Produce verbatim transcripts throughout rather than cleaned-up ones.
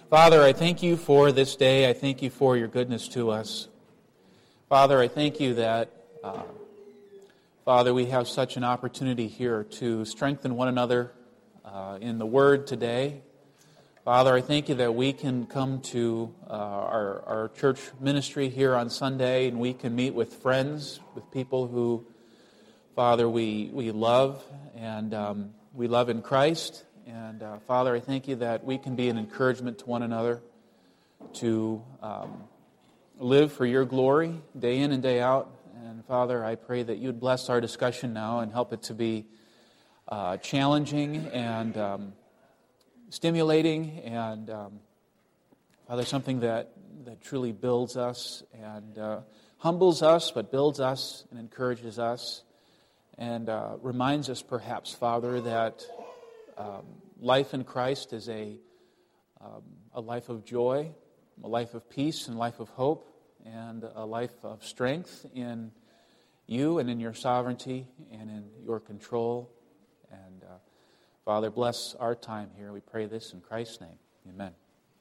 Father, I thank you for this day. I thank you for your goodness to us. Father, I thank you that, uh, Father, we have such an opportunity here to strengthen one another uh, in the Word today. Father, I thank you that we can come to uh, our, our church ministry here on Sunday, and we can meet with friends, with people who, Father, we, we love, and um, we love in Christ. And uh, Father, I thank you that we can be an encouragement to one another to um, live for your glory day in and day out. And Father, I pray that you'd bless our discussion now and help it to be uh, challenging and um, stimulating and, um, Father, something that, that truly builds us and uh, humbles us, but builds us and encourages us and uh, reminds us perhaps, Father, that Um, life in Christ is a um, a life of joy, a life of peace, and life of hope, and a life of strength in you and in your sovereignty and in your control. And uh, Father, bless our time here. We pray this in Christ's name. Amen.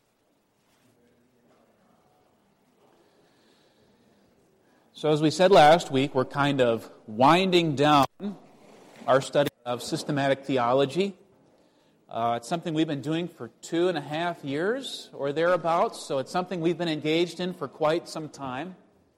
So as we said last week, we're kind of winding down our study of systematic theology. Uh, it's something we've been doing for two and a half years or thereabouts, so it's something we've been engaged in for quite some time.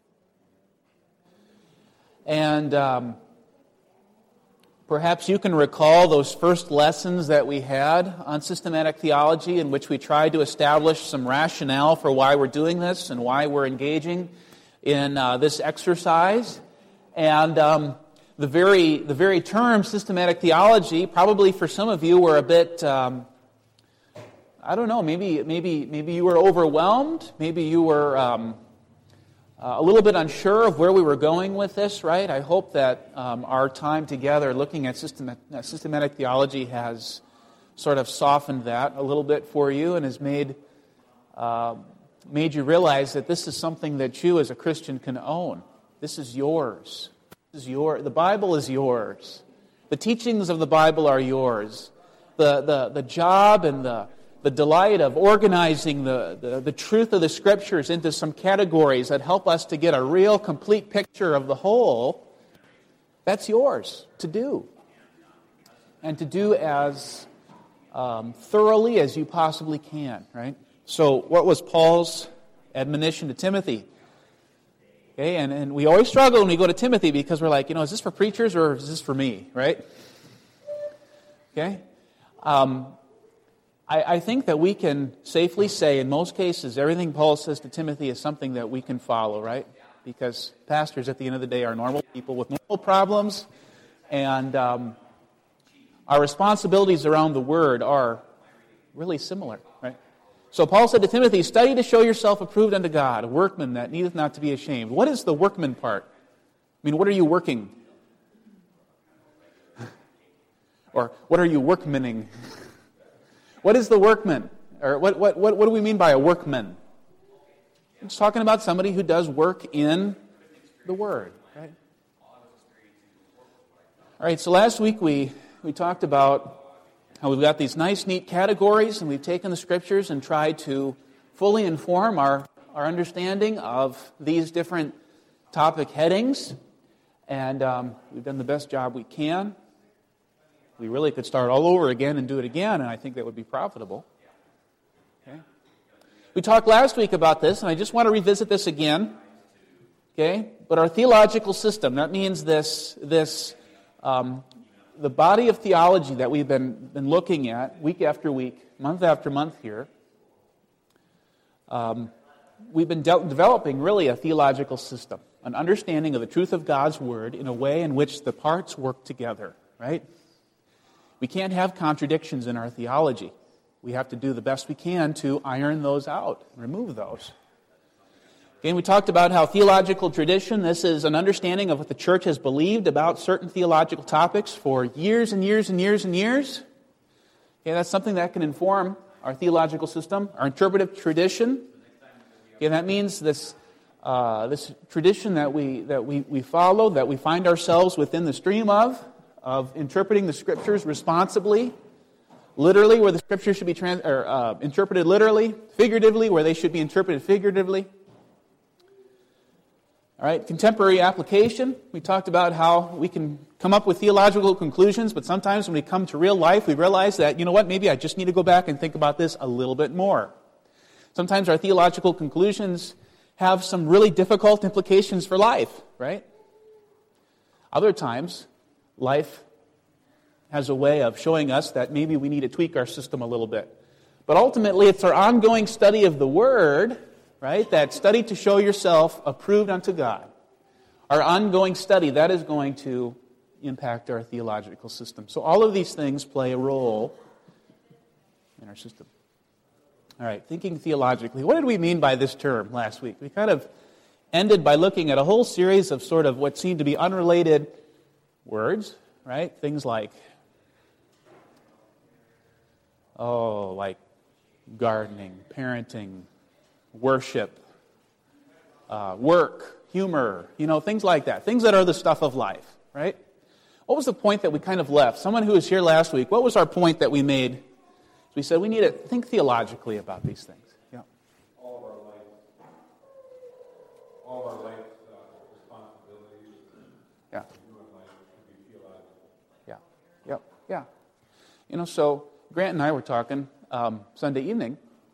And um, perhaps you can recall those first lessons that we had on systematic theology in which we tried to establish some rationale for why we're doing this and why we're engaging in uh, this exercise. And um The very the very term systematic theology, probably for some of you, were a bit, um, I don't know, maybe maybe maybe you were overwhelmed, maybe you were um, uh, a little bit unsure of where we were going with this, right? I hope that um, our time together looking at systematic, systematic theology has sort of softened that a little bit for you and has made uh, made you realize that this is something that you as a Christian can own. This is yours. Is your, the Bible is yours. The teachings of the Bible are yours. The the, the job and the, the delight of organizing the, the, the truth of the Scriptures into some categories that help us to get a real complete picture of the whole, that's yours to do. And to do as um, thoroughly as you possibly can, right? So what was Paul's admonition to Timothy? Okay, and, and we always struggle when we go to Timothy because we're like, you know, is this for preachers or is this for me, right? Okay? Um, I, I think that we can safely say in most cases everything Paul says to Timothy is something that we can follow, right? Because pastors at the end of the day are normal people with normal problems, and um, our responsibilities around the Word are really similar, right? So Paul said to Timothy, study to show yourself approved unto God, a workman that needeth not to be ashamed. What is the workman part? I mean, what are you working? Or what are you workmaning? What is the workman? Or what, what, what, what do we mean by a workman? It's talking about somebody who does work in the Word, right? All right, so last week we, we talked about how we've got these nice, neat categories, and we've taken the Scriptures and tried to fully inform our, our understanding of these different topic headings. And um, we've done the best job we can. We really could start all over again and do it again, and I think that would be profitable. Okay. We talked last week about this, and I just want to revisit this again. Okay? But our theological system, that means this... this um, the body of theology that we've been, been looking at week after week, month after month here, um, we've been de- developing really a theological system, an understanding of the truth of God's Word in a way in which the parts work together, right? We can't have contradictions in our theology. We have to do the best we can to iron those out, remove those. Again, we talked about how theological tradition, this is an understanding of what the church has believed about certain theological topics for years and years and years and years. Okay, that's something that can inform our theological system. Our interpretive tradition, okay, that means this uh, this tradition that we that we, we follow, that we find ourselves within the stream of, of interpreting the Scriptures responsibly, literally, where the Scriptures should be trans- or, uh, interpreted literally, figuratively, where they should be interpreted figuratively. All right, contemporary application. We talked about how we can come up with theological conclusions, but sometimes when we come to real life, we realize that, you know what, maybe I just need to go back and think about this a little bit more. Sometimes our theological conclusions have some really difficult implications for life, right? Other times, life has a way of showing us that maybe we need to tweak our system a little bit. But ultimately, it's our ongoing study of the Word, right? That study to show yourself approved unto God. Our ongoing study, that is going to impact our theological system. So all of these things play a role in our system. All right, thinking theologically. What did we mean by this term last week? We kind of ended by looking at a whole series of sort of what seemed to be unrelated words, right? Things like, oh, like gardening, parenting, worship, uh, work, humor, you know, things like that. Things that are the stuff of life, right? What was the point that we kind of left? Someone who was here last week, what was our point that we made? We said we need to think theologically about these things. Yeah. All of our life, all of our life uh, responsibilities, yeah. human life should be theological. Yeah. Yep. Yeah. You know, so Grant and I were talking um, Sunday evening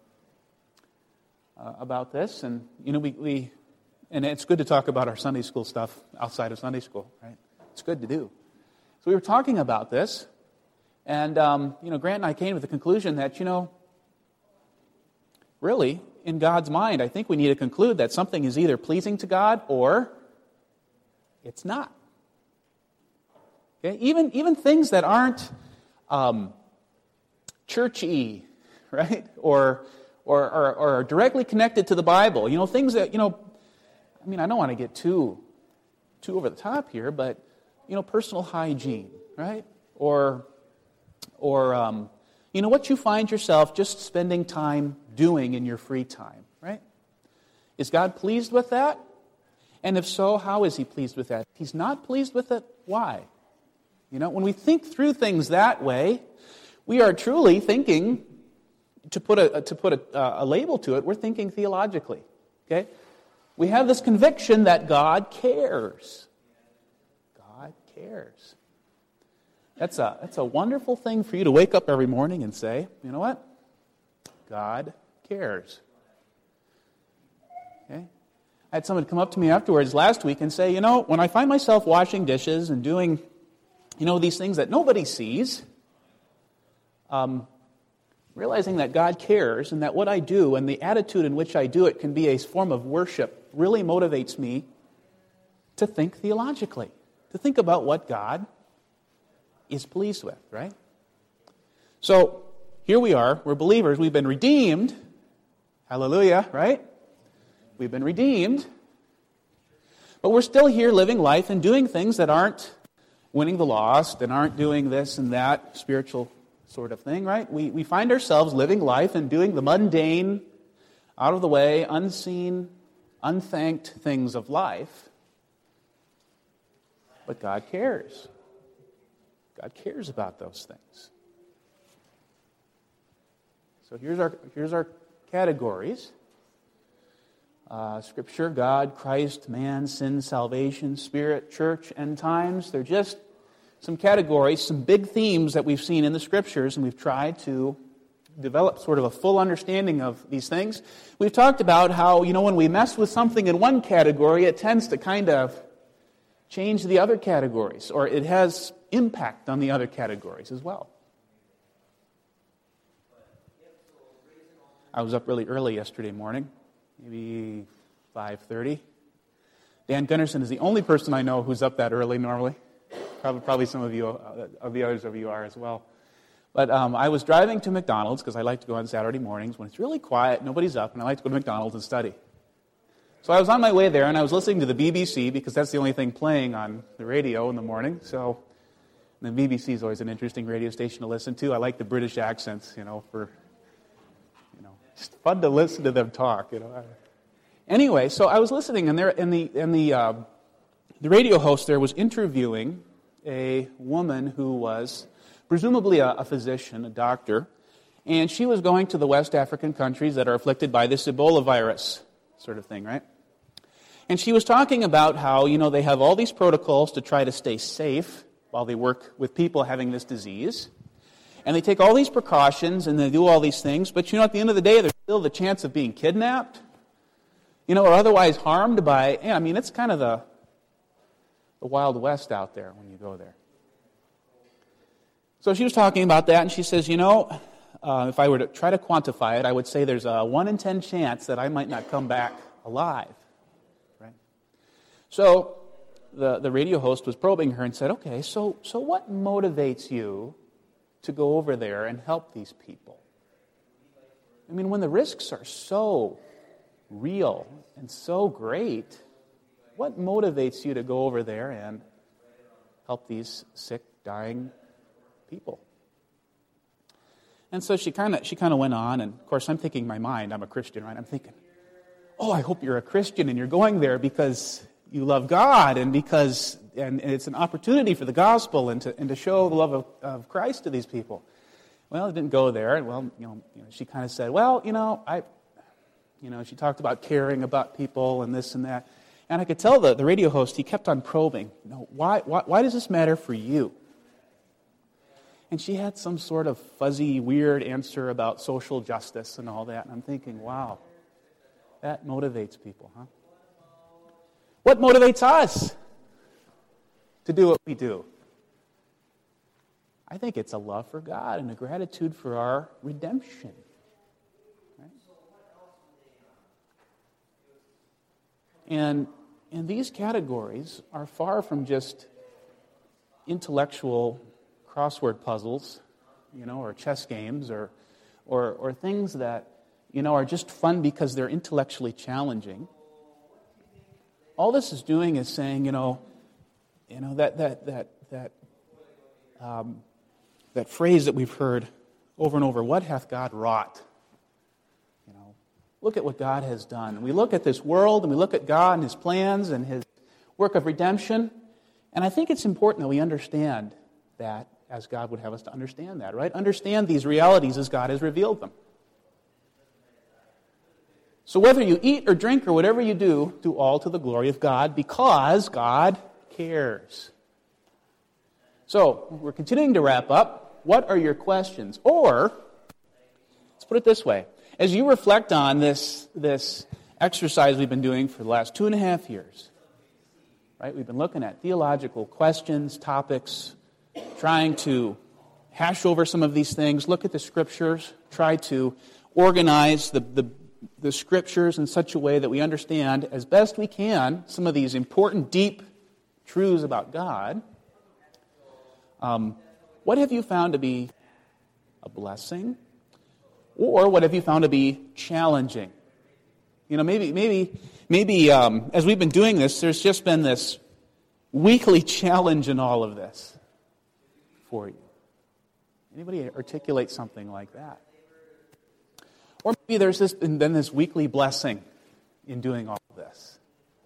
uh, about this, and you know, we, we, and it's good to talk about our Sunday school stuff outside of Sunday school, right? It's good to do. So we were talking about this. And, um, you know, Grant and I came to the conclusion that, you know, really, in God's mind, I think we need to conclude that something is either pleasing to God or it's not. Okay? Even, even things that aren't um, churchy, right? Or, or, or, or directly connected to the Bible. You know, things that, you know, I mean, I don't want to get too, too over the top here, but, you know, personal hygiene, right? Or... Or, um, you know, what you find yourself just spending time doing in your free time, right? Is God pleased with that? And if so, how is He pleased with that? If He's not pleased with it, why? You know, when we think through things that way, we are truly thinking, to put a to put a, a label to it, we're thinking theologically, okay? We have this conviction that God cares. God cares. That's a, that's a wonderful thing for you to wake up every morning and say, you know what? God cares. Okay? I had someone come up to me afterwards last week and say, you know, when I find myself washing dishes and doing, you know, these things that nobody sees, um, realizing that God cares and that what I do and the attitude in which I do it can be a form of worship really motivates me to think theologically, to think about what God is pleased with, right? So, here we are, we're believers, we've been redeemed. Hallelujah, right? We've been redeemed. But we're still here living life and doing things that aren't winning the lost and aren't doing this and that spiritual sort of thing, right? We, we find ourselves living life and doing the mundane, out of the way, unseen, unthanked things of life. But God cares. God cares about those things. So here's our here's our categories. Uh, Scripture, God, Christ, man, sin, salvation, Spirit, church, end times. They're just some categories, some big themes that we've seen in the Scriptures, and we've tried to develop sort of a full understanding of these things. We've talked about how, you know, when we mess with something in one category, it tends to kind of change the other categories, or it has impact on the other categories as well. I was up really early yesterday morning, maybe five thirty. Dan Gunnarsson is the only person I know who's up that early normally. Probably, probably some of you, uh, of the others of you are as well. But um, I was driving to McDonald's, because I like to go on Saturday mornings when it's really quiet, nobody's up, and I like to go to McDonald's and study. So I was on my way there, and I was listening to the B B C, because that's the only thing playing on the radio in the morning. So the B B C is always an interesting radio station to listen to. I like the British accents, you know, for, you know, it's fun to listen to them talk, you know. Anyway, so I was listening, and there, and the and the uh, the radio host there was interviewing a woman who was presumably a, a physician, a doctor, and she was going to the West African countries that are afflicted by this Ebola virus sort of thing, right? And she was talking about how, you know, they have all these protocols to try to stay safe while they work with people having this disease. And they take all these precautions and they do all these things, but, you know, at the end of the day, there's still the chance of being kidnapped, you know, or otherwise harmed by, yeah, I mean, it's kind of the, the Wild West out there when you go there. So she was talking about that, and she says, you know, uh, if I were to try to quantify it, I would say there's a one in ten chance that I might not come back alive. Right? So the, the radio host was probing her and said, okay, so, so what motivates you to go over there and help these people? I mean, when the risks are so real and so great, what motivates you to go over there and help these sick, dying people? And so she kind of she kind of went on, and of course I'm thinking in my mind, I'm a Christian, right? I'm thinking, oh, I hope you're a Christian and you're going there because you love God and because and, and it's an opportunity for the gospel and to and to show the love of, of Christ to these people. Well, it didn't go there, and well, you know, you know she kind of said, well, you know, I, you know, she talked about caring about people and this and that, and I could tell the, the radio host, he kept on probing, you know, why why why does this matter for you? And she had some sort of fuzzy, weird answer about social justice and all that. And I'm thinking, wow, that motivates people, huh? What motivates us to do what we do? I think it's a love for God and a gratitude for our redemption. Right? And, and these categories are far from just intellectual crossword puzzles, you know, or chess games, or, or, or things that, you know, are just fun because they're intellectually challenging. All this is doing is saying, you know, you know that that that that um, that phrase that we've heard over and over. What hath God wrought? You know, look at what God has done. And we look at this world, and we look at God and His plans and His work of redemption. And I think it's important that we understand that, as God would have us to understand that, right? Understand these realities as God has revealed them. So whether you eat or drink or whatever you do, do all to the glory of God because God cares. So, we're continuing to wrap up. What are your questions? Or, let's put it this way. As you reflect on this, this exercise we've been doing for the last two and a half years, right? We've been looking at theological questions, topics, trying to hash over some of these things, look at the Scriptures, try to organize the, the, the Scriptures in such a way that we understand as best we can some of these important, deep truths about God. Um, what have you found to be a blessing? Or what have you found to be challenging? You know, maybe, maybe, maybe um, as we've been doing this, there's just been this weekly challenge in all of this for you. Anybody articulate something like that? Or maybe there's this, been this weekly blessing in doing all of this.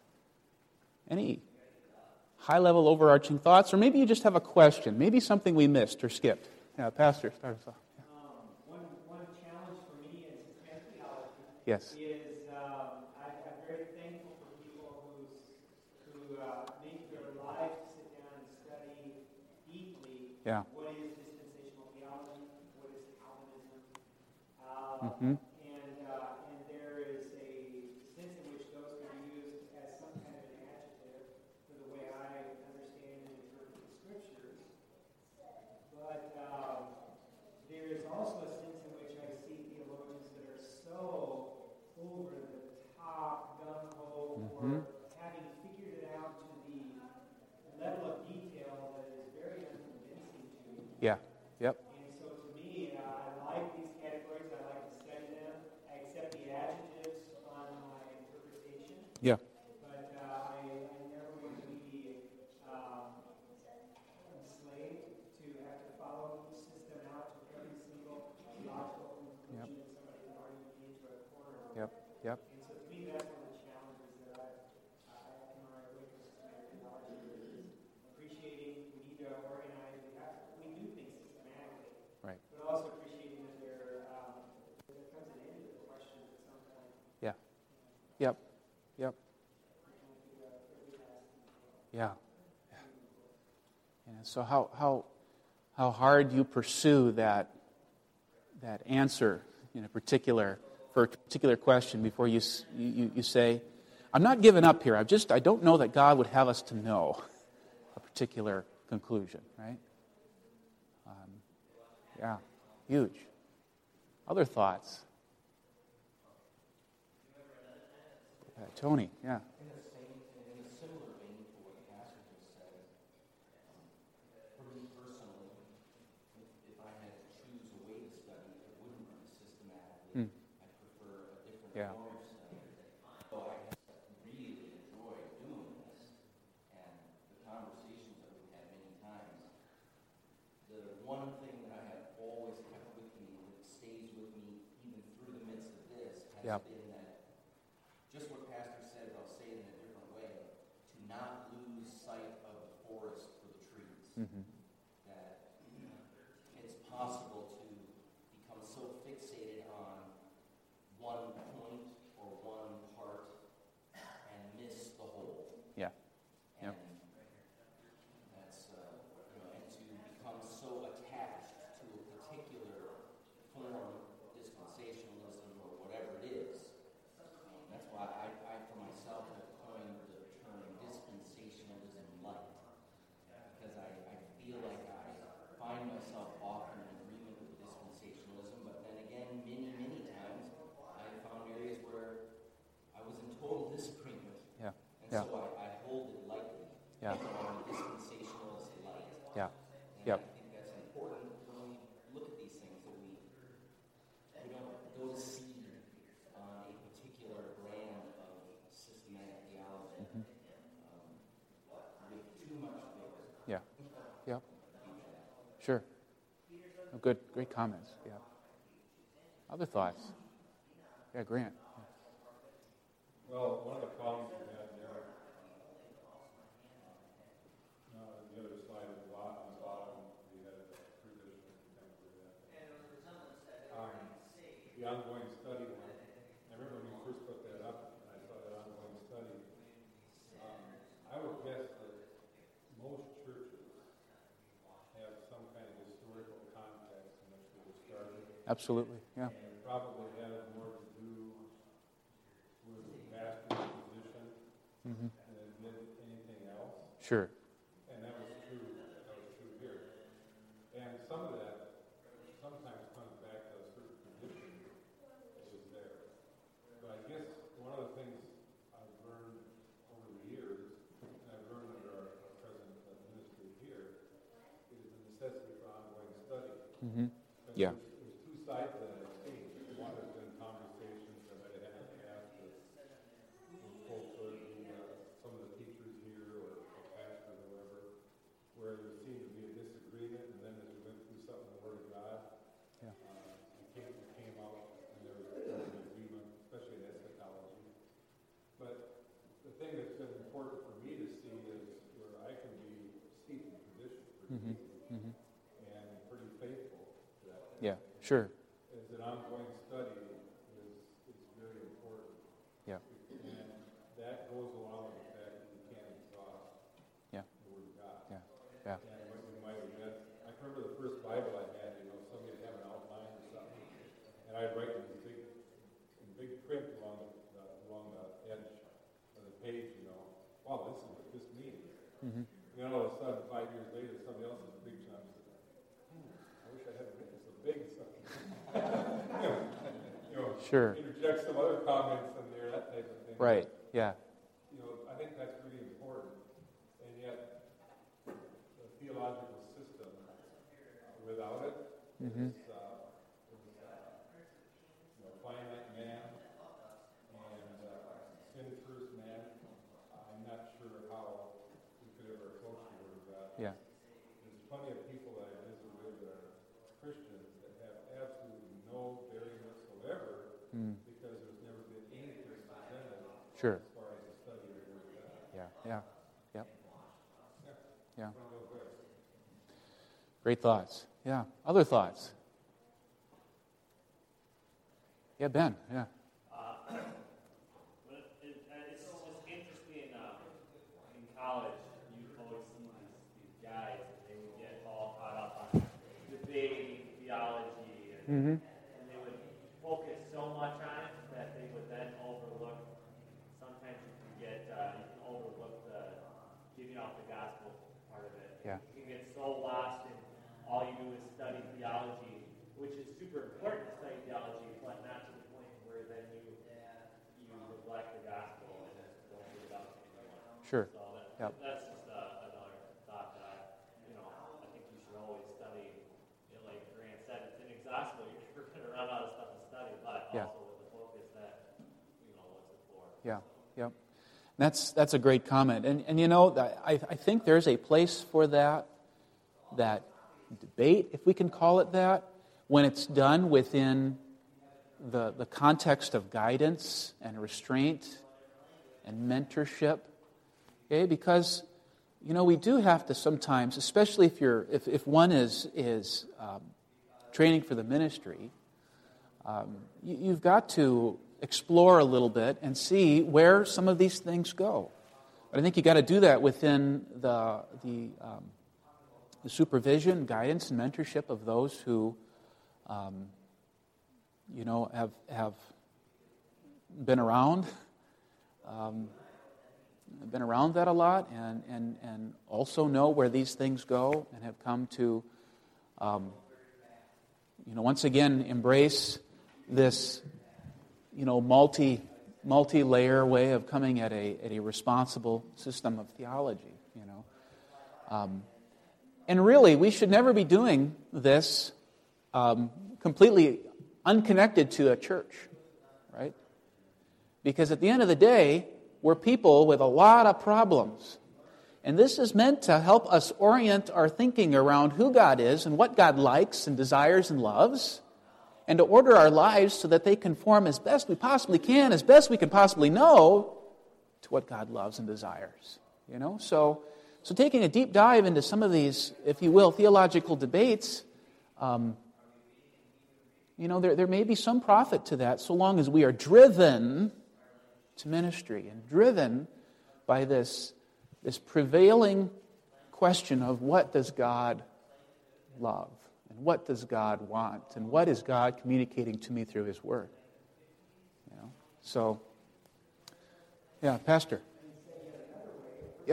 Any high-level overarching thoughts? Or maybe you just have a question. Maybe something we missed or skipped. Yeah, Pastor, start us off. Yeah. Um, one, one challenge for me in systematic theology yes. is um, I, I'm very thankful for people who's, who uh, make their life sit down and study deeply Yeah. what is dispensational theology, what is Calvinism. Uh, Mm-hmm. and, uh, and there is a sense in which those can be used as some kind of an adjective for the way I understand and interpret the Scriptures. But um, there is also a sense in which I see theologians that are so over the top, gung-ho, Mm-hmm. or having figured it out to the level of detail that is very unconvincing to me. Yeah. Yep. And so to me, uh, I like these categories. I like to study them. I accept the adjectives on my interpretation. Yeah. But uh, I, I never want to be um, enslaved to have to follow the system out to every single logical conclusion that somebody can argue me into a corner. Yep. Yep. And so to me, that's one of the challenges that I, I in my way for systematic theology is appreciating we need to organize. We have to, we do things systematically. Yeah. Yep. Yep. Yeah. Yeah. And so how how how hard you pursue that that answer in a particular for a particular question before you you you say, I'm not giving up here. I just I don't know that God would have us to know a particular conclusion, right? Um, yeah, huge. Other thoughts? Uh, Tony, yeah. In the same, in a similar vein to what the pastor just said, um, for me personally, if, if I had to choose a way to study, it wouldn't be systematically. Hmm. I prefer a different Yeah. form of study. So I have really enjoyed doing this, and the conversations that we've had many times. The one thing that I have always kept with me, that stays with me even through the midst of this, has Yep. been that just what Pastor said, I'll say it in a different way, to not lose sight of the forest for the trees. Mm-hmm. That it's possible to become so fixated on one point or one part and miss the whole. Yeah. And Yep. that's, uh, you know, and to become so attached to a particular form, dispensationalism or whatever it is. Um, that's why I, I, for myself, have coined the term dispensationalism light. Because I, I feel like I find myself often in agreement with dispensationalism, but then again, many, many times, I have found areas where I was in total disagreement. Yeah. And Yeah. so I, I hold it lightly. Yeah. On the dispensationalist light. Yeah. And Yep. I think that's important when we look at these things, that we we don't go to seed on a particular brand of systematic theology Mm-hmm. um, with too much vigor. Yeah. Yep. Sure. Oh, good. Great comments. Yeah. Other thoughts? Yeah, Grant. Well, one of the problems we had there, uh, the other slide at the bottom, on the bottom, we had a traditional contemporary. Um, the ongoing study one. I remember when you first put that up, and I saw that ongoing study. Um, I would guess that most churches have some kind of historical context in which they were started. Absolutely. Yeah. And it probably has more to do with the pastor's position Mm-hmm. than it did anything else. Sure. And that was true, that was true here. And some of that sometimes comes back to a certain tradition that was there. But I guess one of the things I've learned over the years, and I've learned under our our present uh, ministry here, is the necessity for ongoing study. Mm-hmm. Because Yeah. There's, there's two sides that I've seen. One has been conversations that I had in the past with with folks, or the, uh, some of the teachers here, or or pastors, or whatever, where there seemed to be a disagreement, and then as we went through something in the Word of God, Yeah. uh, it came, it came out, and there was, there was an agreement, especially in eschatology. But the thing that's been important for me to see is where I can be steeped in tradition pretty Mm-hmm. easily, Mm-hmm. and pretty faithful to that. Yeah. Sure. Is an ongoing study is, is very important. Yeah. And that goes along with the fact that you can't exhaust Yeah. the Word of God. Yeah. Yeah. And what you might have read, I can remember the first Bible I had, you know, somebody would have an outline or something, and I'd write in these big, in big print along the, the along the edge of the page, you know, wow, this is what this means. Mm-hmm. And then all of a sudden, five years later, somebody else has a big chunk said, hmm, I wish I hadn't written so big. So, you know, you know, Sure. interject some other comments in there, that type of thing. Right. Yeah. You know, I think that's really important. And yet, the theological system, without it, Mm-hmm. is, uh, is uh, you know, finite man and uh, sin-first man. I'm not sure how we could ever approach the Word of God. Yeah. There's plenty of people that I visit with that are Christians that have absolutely no bearing whatsoever Mm. because there's never been anything presented Sure. as far as the study of the Word of God. Yeah. Yeah. Yep. Yeah. One of those ways. Great thoughts. Yeah. Other thoughts? Yeah, Ben. Yeah. Uh, Mm-hmm. and they would focus so much on it that they would then overlook. Sometimes you can get uh, you can overlook the giving out the gospel part of it. Yeah. You can get so lost in all you do is study theology, which is super important to study theology, but not to the point where then you you neglect the gospel and don't give it up to anyone. Sure. So that, Yep. that's just uh, another thought that I, you know, I think you should always study. You know, like Grant said, it's inexhaustible. You're going to run out of stuff to study, but Yeah. also with the focus that, you know, what's it for? Yeah, yep. That's that's a great comment, and and you know I I think there's a place for that that debate, if we can call it that, when it's done within the the context of guidance and restraint and mentorship. Okay, because you know we do have to sometimes, especially if you're if if one is is um, training for the ministry, um, you, you've got to explore a little bit and see where some of these things go. But I think you got to do that within the the, um, the supervision, guidance, and mentorship of those who, um, you know, have have been around, um, been around that a lot, and and and also know where these things go, and have come to, um, you know, once again embrace this. You know, multi multi-layer way of coming at a at a responsible system of theology. You know, um, and really, we should never be doing this um, completely unconnected to a church, right? Because at the end of the day, we're people with a lot of problems, and this is meant to help us orient our thinking around who God is and what God likes and desires and loves, and to order our lives so that they conform as best we possibly can, as best we can possibly know, to what God loves and desires. You know, so so taking a deep dive into some of these, if you will, theological debates, um, you know, there there may be some profit to that, so long as we are driven to ministry and driven by this this prevailing question of what does God love. And what does God want? And what is God communicating to me through His Word? You know, so, yeah, Pastor. Yeah.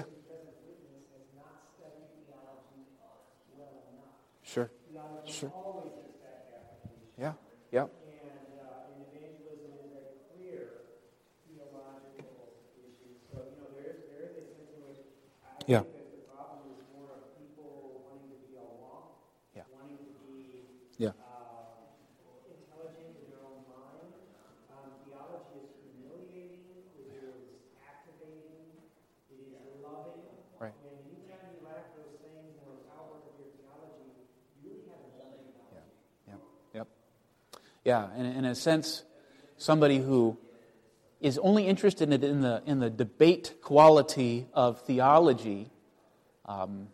Sure. Sure. Yeah. Yeah. And uh, in evangelism is a clear theological issue. So, you know, there is, there is a sense in which I Yeah. think that the problem is more of people wanting to be all along, Yeah. wanting to be Yeah. uh, intelligent in their own mind. Um, theology is humiliating, it is activating, it is loving. Right. And anytime you lack those things in the power of your theology, you really haven't done theology. Yep. Yep. Yeah, and in a sense, somebody who is only interested in the in the debate quality of theology. Um,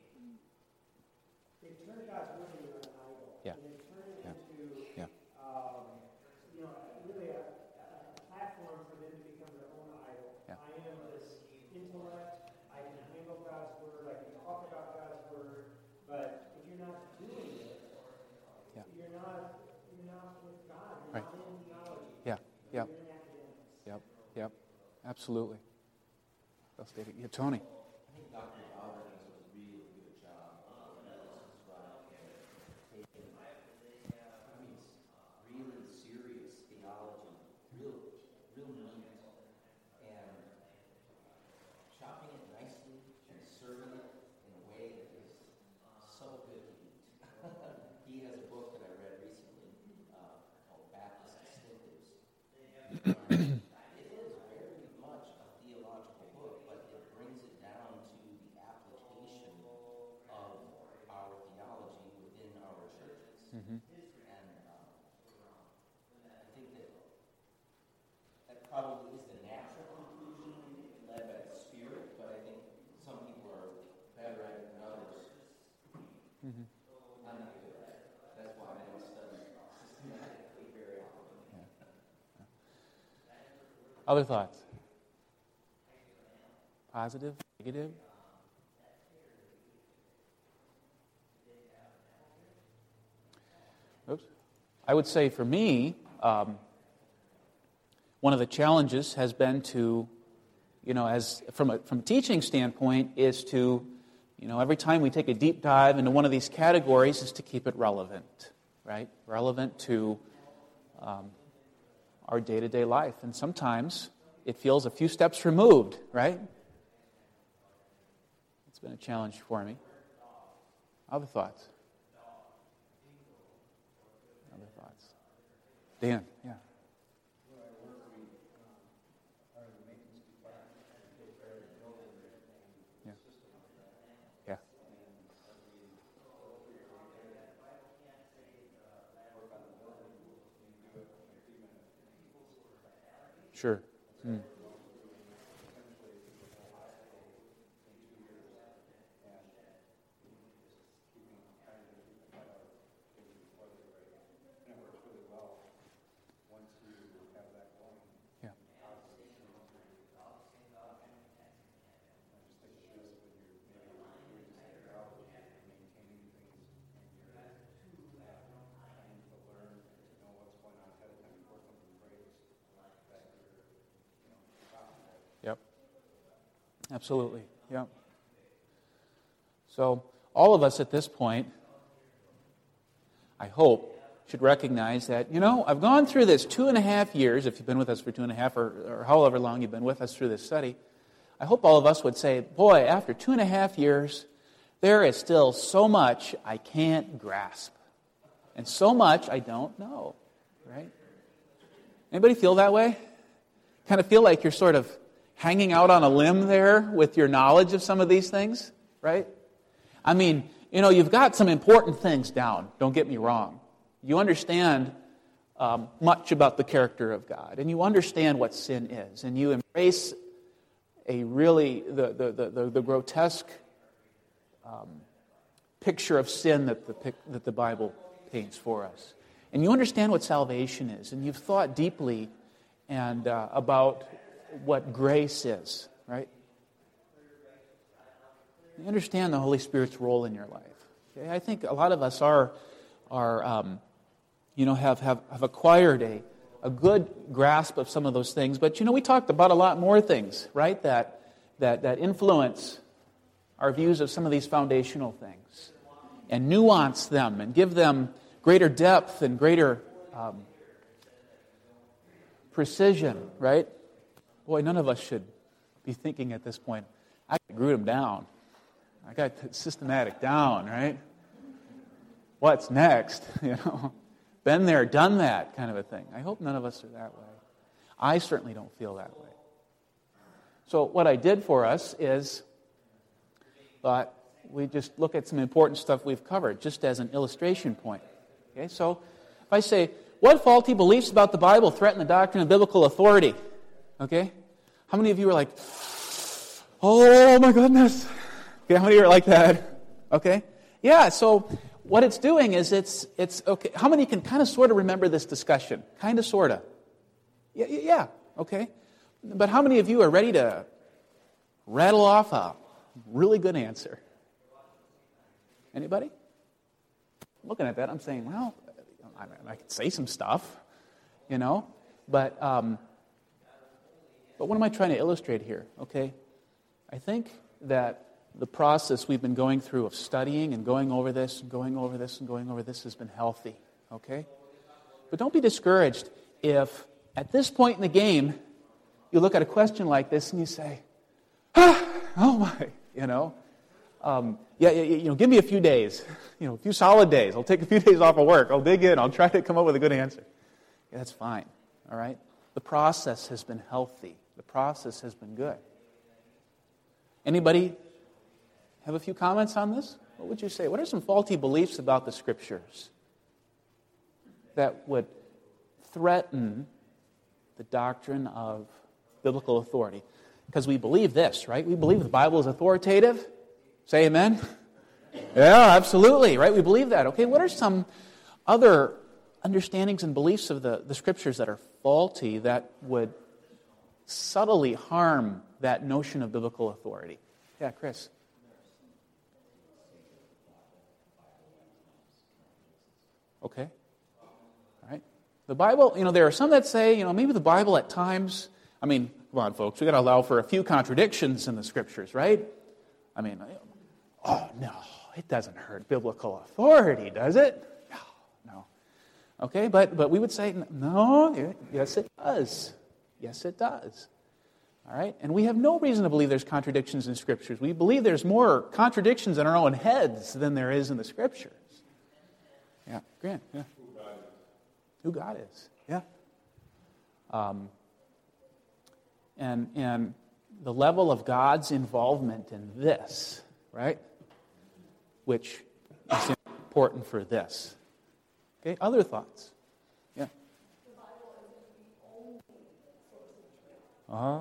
They turn God's word into an idol. Yeah. And they turn it Yeah. into, Yeah. um, you know, really a, a platform for them to become their own idol. Yeah. I am this intellect. I can handle God's word. I can talk about God's word. But if you're not doing it, Yeah. you're not you're not with God. You're Right. not in theology. yeah. Yeah. You're in academics. Yep. Yep. Absolutely. Well stated. Yeah, Tony. I think Doctor Bauer does a really good job of describing taking, I mean, really serious theology, real, real meat, and chopping it nicely and serving it in a way that is so good to eat. He has a book that I read recently uh, called Baptist Distinctives. And it is very much a theological book, but it brings it down to the application of our theology within our churches. Mm-hmm. And uh, I think that that probably is the natural conclusion led by the Spirit, but I think some people are better at it than others. Mm-hmm. I'm not good at it. That's why I don't study systematically very often. Other thoughts? Positive? Negative? Oops. I would say for me, um, one of the challenges has been to, you know, as from a from a teaching standpoint, is to, you know, every time we take a deep dive into one of these categories, is to keep it relevant, right? Relevant to um, our day-to-day life. And sometimes it feels a few steps removed, right? It's been a challenge for me. Other thoughts? Other thoughts? Dan, yeah. Yeah. Yeah. Sure. Hmm. Yeah. Yep. Absolutely. Yep. So all of us at this point, I hope, should recognize that, you know, I've gone through this two and a half years, if you've been with us for two and a half or, or however long you've been with us through this study, I hope all of us would say, boy, after two and a half years, there is still so much I can't grasp. And so much I don't know, right? Anybody feel that way? Kind of feel like you're sort of hanging out on a limb there with your knowledge of some of these things, right? I mean, you know, you've got some important things down, don't get me wrong. You understand um, much about the character of God, and you understand what sin is, and you embrace a really, the, the, the, the, the grotesque um, picture of sin that the, that the Bible paints for us. And you understand what salvation is, and you've thought deeply and uh, about what grace is, right? You understand the Holy Spirit's role in your life. Okay? I think a lot of us are, are um, you know, have, have, have acquired a, a good grasp of some of those things. But, you know, we talked about a lot more things, right, that, that, that influence our views of some of these foundational things and nuance them and give them greater depth and greater um, precision, right? Boy, none of us should be thinking at this point, I got Grudem down. I got systematic down, right? What's next? You know, been there, done that kind of a thing. I hope none of us are that way. I certainly don't feel that way. So what I did for us is, thought we just look at some important stuff we've covered, just as an illustration point. Okay, so if I say, what faulty beliefs about the Bible threaten the doctrine of biblical authority? Okay, how many of you are like, oh my goodness? Okay, how many are like that? Okay, yeah. So what it's doing is it's it's okay. How many can kind of sort of remember this discussion? Kind of, sort of. Yeah, yeah. Okay, but how many of you are ready to rattle off a really good answer? Anybody? Looking at that, I'm saying, well, I, I could say some stuff, you know, but um, but what am I trying to illustrate here? Okay, I think that the process we've been going through of studying and going over this and going over this and going over this has been healthy, okay? But don't be discouraged if at this point in the game you look at a question like this and you say, ah, oh my, you know, um, yeah, yeah, you know, give me a few days, you know, a few solid days. I'll take a few days off of work. I'll dig in. I'll try to come up with a good answer. Yeah, that's fine, all right? The process has been healthy. The process has been good. Anybody have a few comments on this? What would you say? What are some faulty beliefs about the Scriptures that would threaten the doctrine of biblical authority? Because we believe this, right? We believe the Bible is authoritative. Say amen? Yeah, absolutely, right? We believe that. Okay, what are some other understandings and beliefs of the, the Scriptures that are faulty that would subtly harm that notion of biblical authority? Yeah, Chris. Okay. The Bible, you know, there are some that say, you know, maybe the Bible at times, I mean, come on, folks, we've got to allow for a few contradictions in the Scriptures, right? I mean, oh, no, it doesn't hurt biblical authority, does it? No, no. Okay, but, but we would say, no, yes, it does. Yes, it does. All right? And we have no reason to believe there's contradictions in Scriptures. We believe there's more contradictions in our own heads than there is in the Scriptures. Yeah, Grant, yeah. Who God is, yeah. Um, and, and the level of God's involvement in this, right, which is important for this. Okay, other thoughts? Yeah. Uh-huh.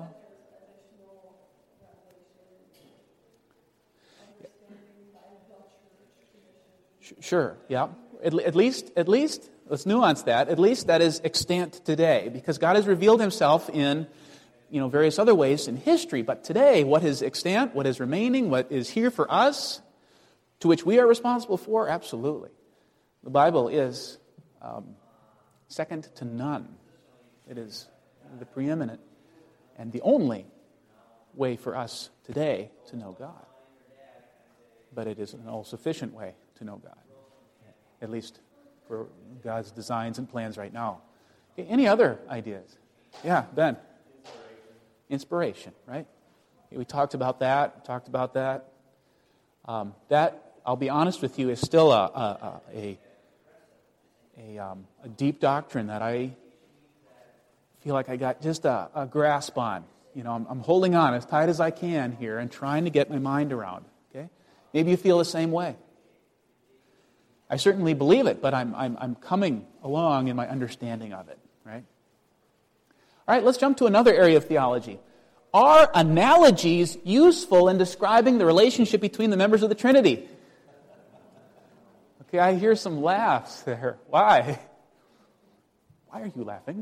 Sure, yeah. At, at least, at least, let's nuance that. At least that is extant today, because God has revealed Himself in, you know, various other ways in history. But today, what is extant, what is remaining, what is here for us, to which we are responsible for, absolutely. The Bible is um, second to none. It is the preeminent and the only way for us today to know God. But it is an all-sufficient way to know God, at least for God's designs and plans right now. Okay, any other ideas? Yeah, Ben. Inspiration, Inspiration right? Okay, we talked about that, talked about that. Um, that, I'll be honest with you, is still a a, a, a, um, a deep doctrine that I feel like I got just a, a grasp on. You know, I'm, I'm holding on as tight as I can here and trying to get my mind around. Okay, maybe you feel the same way. I certainly believe it, but I'm, I'm, I'm coming along in my understanding of it, right? All right, let's jump to another area of theology. Are analogies useful in describing the relationship between the members of the Trinity? Okay, I hear some laughs there. Why? Why are you laughing?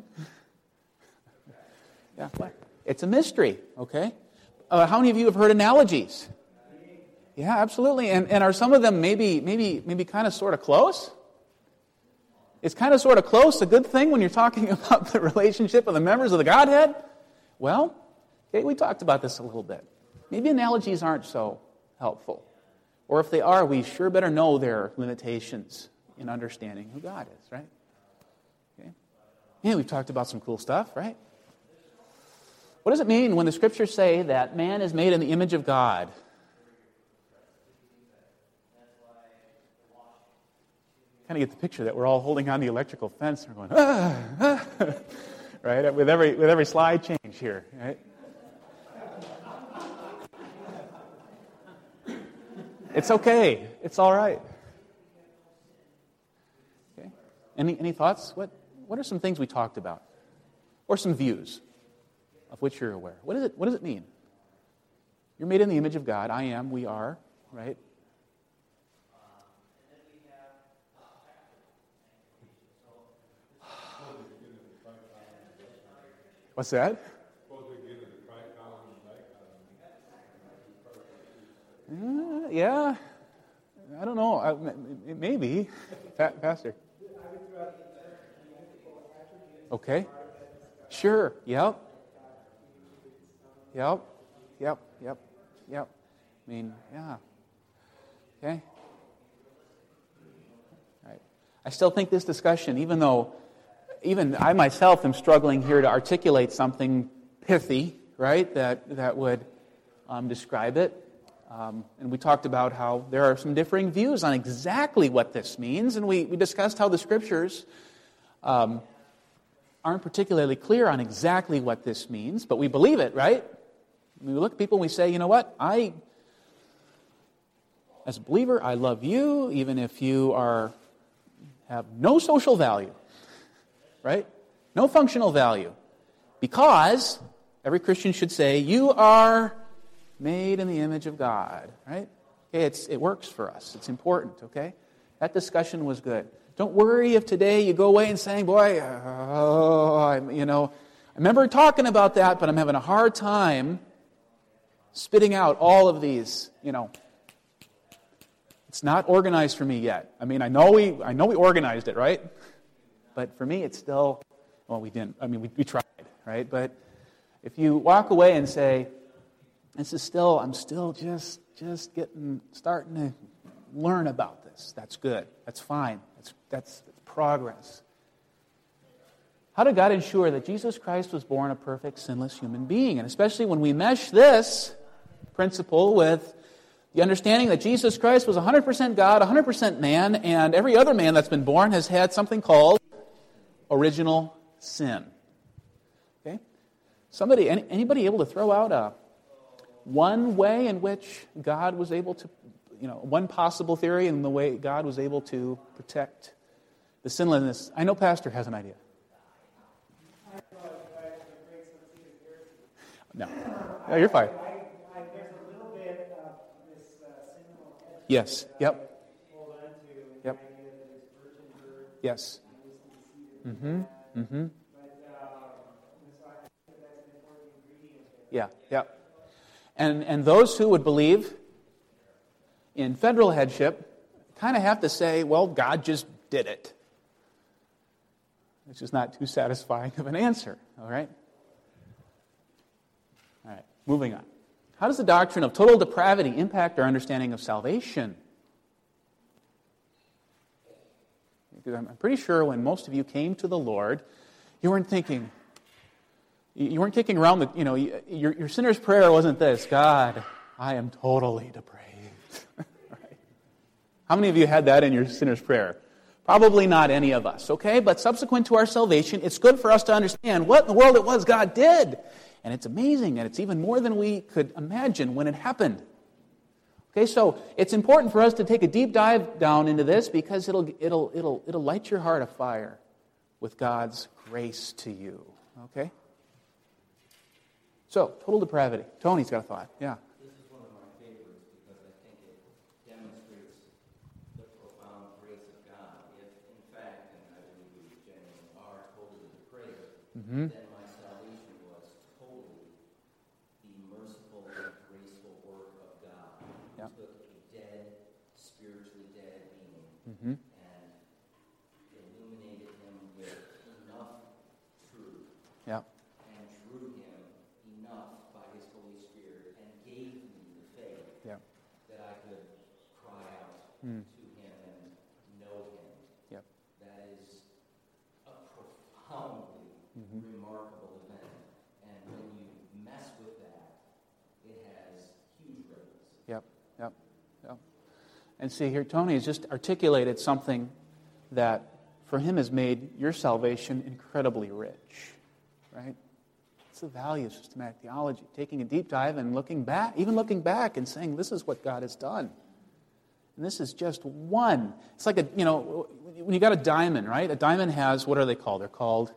Yeah, why? It's a mystery, okay? Uh, how many of you have heard analogies? Yeah, absolutely. And and are some of them maybe maybe maybe kind of sort of close? Is kind of sort of close a good thing when you're talking about the relationship of the members of the Godhead? Well, okay, we talked about this a little bit. Maybe analogies aren't so helpful. Or if they are, we sure better know their limitations in understanding who God is, right? Okay. Yeah, we've talked about some cool stuff, right? What does it mean when the Scriptures say that man is made in the image of God? Kind of get the picture that we're all holding on the electrical fence and we're going, ah, ah, right? With every with every slide change here, right? It's okay. It's all right. Okay. Any any thoughts? What what are some things we talked about, or some views of which you're aware? What is it? What does it mean? You're made in the image of God. I am. We are. Right. What's that? Uh, yeah, I don't know. I, maybe, pa- Pastor. Okay. Sure. Yep. Yep. Yep. Yep. Yep. I mean, yeah. Okay. All right. I still think this discussion, even though. Even I myself am struggling here to articulate something pithy, right, that, that would um, describe it. Um, and we talked about how there are some differing views on exactly what this means, and we, we discussed how the Scriptures um, aren't particularly clear on exactly what this means, but we believe it, right? We look at people and we say, you know what, I, as a believer, I love you, even if you are have no social value. Right? No functional value. Because, every Christian should say, you are made in the image of God. Right? Okay, it's, it works for us. It's important, okay? That discussion was good. Don't worry if today you go away and saying, boy, oh, I'm, you know, I remember talking about that, but I'm having a hard time spitting out all of these, you know. It's not organized for me yet. I mean, I know we, I know we organized it, right? But for me, it's still, well, we didn't. I mean, we, we tried, right? But if you walk away and say, this is still, I'm still just, just getting, starting to learn about this. That's good. That's fine. That's, that's, that's progress. How did God ensure that Jesus Christ was born a perfect, sinless human being? And especially when we mesh this principle with the understanding that Jesus Christ was one hundred percent God, one hundred percent man, and every other man that's been born has had something called original sin. Okay? Somebody, any, anybody able to throw out a one way in which God was able to, you know, one possible theory in the way God was able to protect the sinlessness? I know Pastor has an idea. No. No, you're fine. I, I, there's a little bit of this uh, seminal head Yes. that I Yep. hold on to, and Yep. the idea that it's virgin birth. Yes. Mm-hmm. Mm-hmm. But um, so I think that that's an important ingredient there. Yeah. Yeah. And and those who would believe in federal headship kind of have to say, well, God just did it. Which is not too satisfying of an answer. All right. All right, moving on. How does the doctrine of total depravity impact our understanding of salvation? Because I'm pretty sure when most of you came to the Lord, you weren't thinking, you weren't kicking around the, you know, your, your sinner's prayer wasn't this, God, I am totally depraved. Right? How many of you had that in your sinner's prayer? Probably not any of us, okay? But subsequent to our salvation, it's good for us to understand what in the world it was God did. And it's amazing, and it's even more than we could imagine when it happened. Okay, so it's important for us to take a deep dive down into this because it'll it'll it'll it'll light your heart afire with God's grace to you. Okay? So, total depravity. Tony's got a thought. Yeah. This is one of my favorites because I think it demonstrates the profound grace of God. If, in fact, and I believe we genuinely are totally depraved, Mm-hmm. then my salvation was totally the merciful and graceful work of God. He Yeah. took a dead, spiritually dead being Mm-hmm. and illuminated him with enough truth Yeah. and drew him enough by his Holy Spirit and gave me the faith Yeah. that I could cry out Mm. to him and know him. Yep. That is a profoundly Mm-hmm. remarkable event. And when you mess with that, it has huge relevancy. Yep. Yep. Yep. And see here, Tony has just articulated something that for him has made your salvation incredibly rich. Right? It's the value of systematic theology. Taking a deep dive and looking back, even looking back and saying, this is what God has done. And this is just one. It's like a, you know, when you got a diamond, right? A diamond has, what are they called? They're called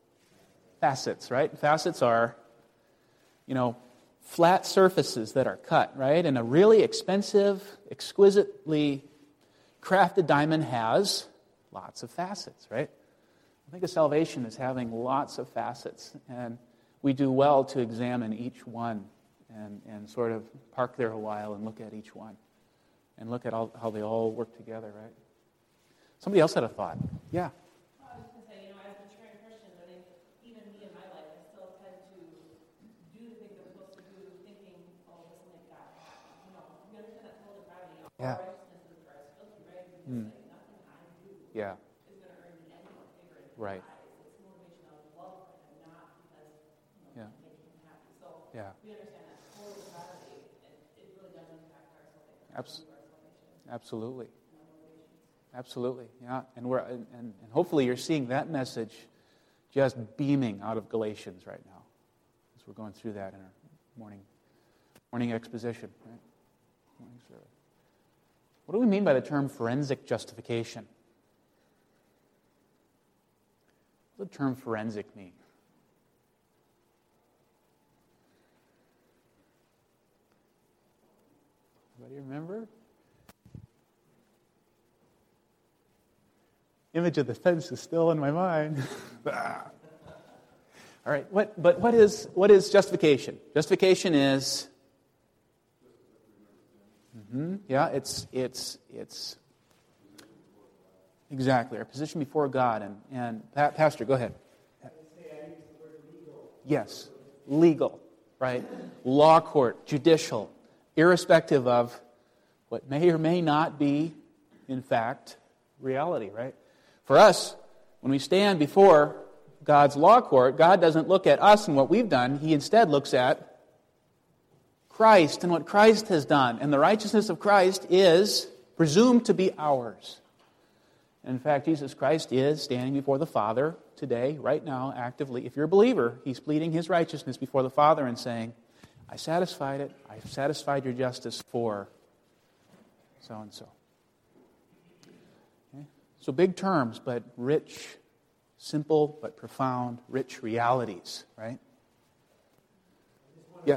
facets, right? Facets are, you know, flat surfaces that are cut, right? And a really expensive, exquisitely crafted diamond has lots of facets, right? I think of salvation as having lots of facets, and we do well to examine each one and, and sort of park there a while and look at each one and look at all, how they all work together, right? Somebody else had a thought. Yeah. Well, I was going to say, you know, as maturing Christians, I think even me in my life, I still tend to do the things I'm supposed to do, thinking, oh, this will make God happy. You know, we understand that total depravity. You know, Yeah. all righteousness is Christ, filthy rags, and Mm. like nothing I do Yeah. is going to earn me any more favor in His Right. eyes. It's motivation out of love for Him, not because, you know, Yeah. making Him happy. So Yeah. we understand that total depravity, it, it really does impact our salvation. Abs- our salvation, Absolutely. and our motivations. Absolutely, yeah, and we're and, and and hopefully you're seeing that message just beaming out of Galatians right now, as we're going through that in our morning morning exposition. Right? Morning service. What do we mean by the term forensic justification? What does the term forensic mean? Anybody remember? Image of the fence is still in my mind. All right, what, but what is what is justification? Justification is, mm-hmm, yeah, it's it's it's Exactly, our position before God. And, and pa- Pastor, go ahead. Yes, legal, right? Law court, judicial, irrespective of what may or may not be, in fact, reality, right? For us, when we stand before God's law court, God doesn't look at us and what we've done. He instead looks at Christ and what Christ has done. And the righteousness of Christ is presumed to be ours. In fact, Jesus Christ is standing before the Father today, right now, actively. If you're a believer, He's pleading His righteousness before the Father and saying, I satisfied it. I've satisfied your justice for so-and-so. Okay? So big terms, but rich, simple, but profound, rich realities, right? Yeah.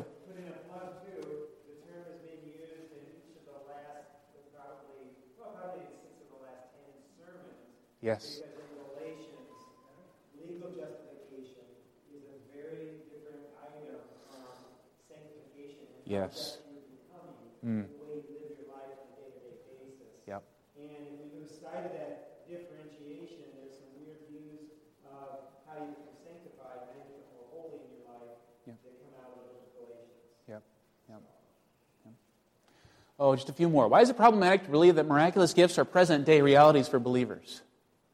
Yes. Because in Galatians, legal justification is a very different item from sanctification. And yes. How that you're becoming, mm. the way you live your life on a day-to-day basis. Yep. And if we lose sight of that differentiation, there's some weird views of how you become sanctified, how you become more holy in your life yep. that come out of the book of Galatians. Yep. Yep. Yep. Oh, just a few more. Why is it problematic to believe that miraculous gifts are present-day realities for believers?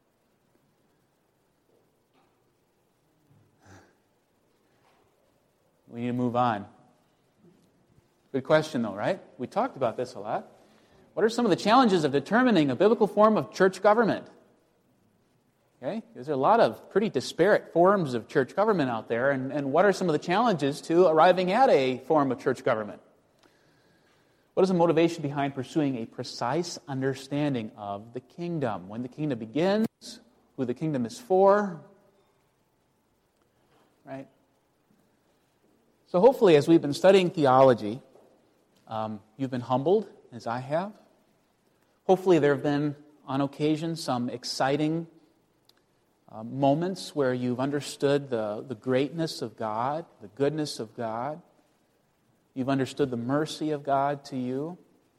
We need to move on. Good question, though, right? We talked about this a lot. What are some of the challenges of determining a biblical form of church government? Okay, there's a lot of pretty disparate forms of church government out there, and, and what are some of the challenges to arriving at a form of church government? What is the motivation behind pursuing a precise understanding of the kingdom? When the kingdom begins, who the kingdom is for, right? So hopefully, as we've been studying theology, um, you've been humbled, as I have. Hopefully, there have been, on occasion, some exciting uh, moments where you've understood the, the greatness of God, the goodness of God. You've understood the mercy of God to you.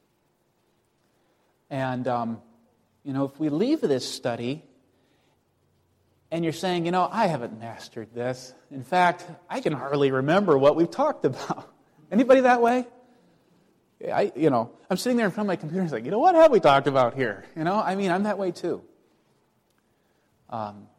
And, um, you know, if we leave this study and you're saying, you know, I haven't mastered this. In fact, I can hardly remember what we've talked about. Anybody that way? I, you know, I'm sitting there in front of my computer and it's like, you know, what have we talked about here? You know, I mean, I'm that way too. Um,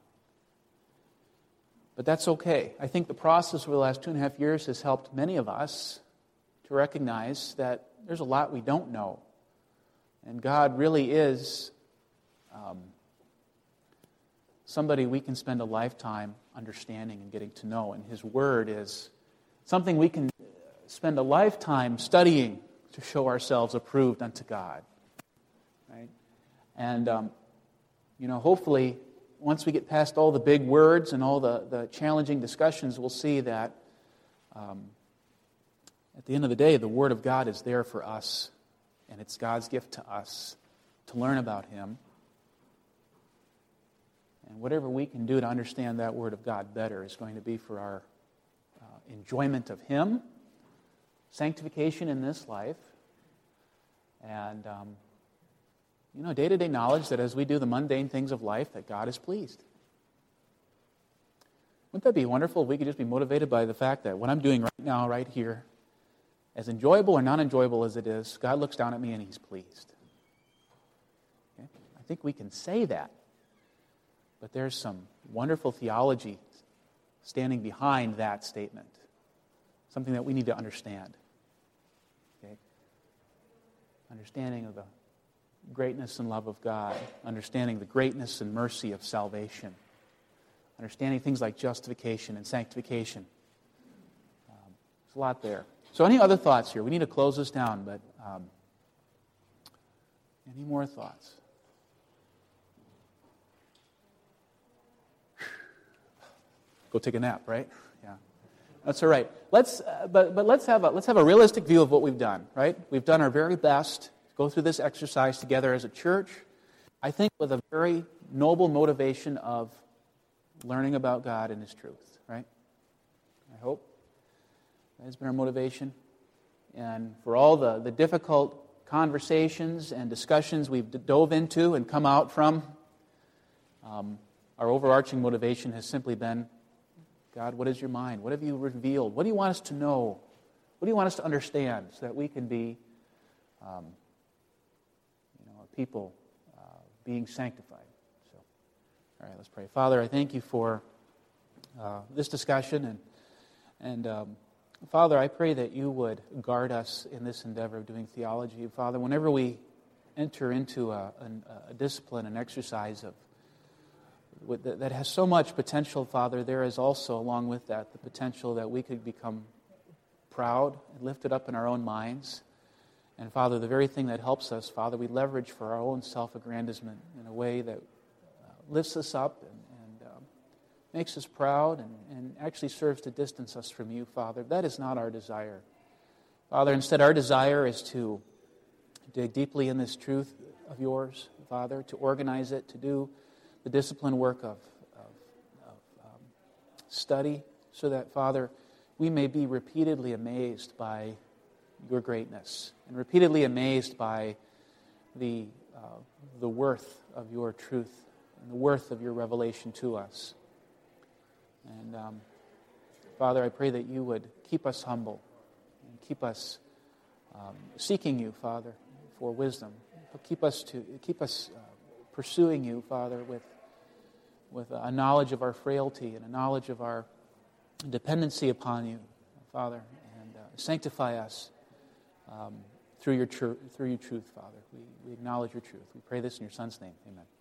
but that's okay. I think the process over the last two and a half years has helped many of us to recognize that there's a lot we don't know. And God really is um, somebody we can spend a lifetime understanding and getting to know. And His Word is something we can spend a lifetime studying to show ourselves approved unto God. Right? And, um, you know, hopefully, once we get past all the big words and all the, the challenging discussions, we'll see that um, at the end of the day, the Word of God is there for us, and it's God's gift to us to learn about Him. And whatever we can do to understand that Word of God better is going to be for our uh, enjoyment of Him, sanctification in this life, and, um, you know, day-to-day knowledge that as we do the mundane things of life, that God is pleased. Wouldn't that be wonderful if we could just be motivated by the fact that what I'm doing right now, right here, as enjoyable or non-enjoyable as it is, God looks down at me and He's pleased. Okay? I think we can say that. But there's some wonderful theology standing behind that statement. Something that we need to understand. Okay? Understanding of the greatness and love of God. Understanding the greatness and mercy of salvation. Understanding things like justification and sanctification. Um, there's a lot there. So any other thoughts here? We need to close this down, but um, any more thoughts? Go take a nap, right? Yeah, that's all right. Let's, uh, but but let's have a let's have a realistic view of what we've done. Right? We've done our very best to go through this exercise together as a church. I think with a very noble motivation of learning about God and His truth. Right? I hope. That has been our motivation. And for all the, the difficult conversations and discussions we've dove into and come out from, Um, our overarching motivation has simply been, God, what is your mind? What have you revealed? What do you want us to know? What do you want us to understand so that we can be um, you know, a people uh, being sanctified? So, all right, let's pray. Father, I thank you for uh, this discussion. And, and um, Father, I pray that you would guard us in this endeavor of doing theology. Father, whenever we enter into a, a, a discipline, an exercise of that has so much potential, Father, there is also, along with that, the potential that we could become proud and lifted up in our own minds. And, Father, the very thing that helps us, Father, we leverage for our own self-aggrandizement in a way that uh, lifts us up and, and um, makes us proud and, and actually serves to distance us from you, Father. That is not our desire. Father, instead, our desire is to dig deeply in this truth of yours, Father, to organize it, to do the discipline work of, of, of um, study, so that, Father, we may be repeatedly amazed by your greatness and repeatedly amazed by the, uh, the worth of your truth and the worth of your revelation to us. And, um, Father, I pray that you would keep us humble and keep us um, seeking you, Father, for wisdom. Keep us to keep us uh, pursuing you, Father, with with a knowledge of our frailty and a knowledge of our dependency upon you, Father, and uh, sanctify us um, through your tr- through your truth, Father. We, we acknowledge your truth. We pray this in your Son's name. Amen.